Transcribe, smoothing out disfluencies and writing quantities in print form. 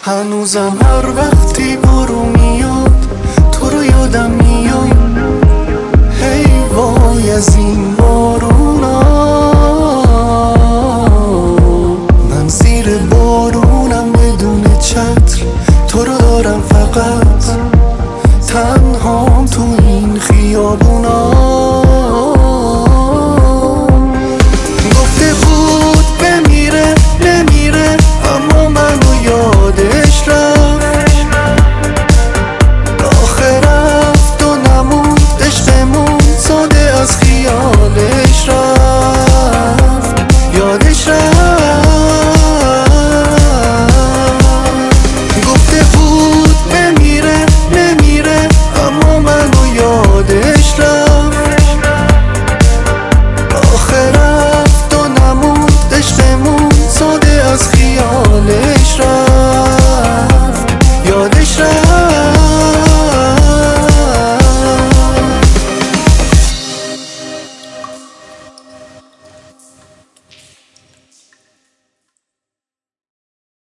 هنوزم هر وقتی برو میاد تو رو یادم میاد. هی وای از این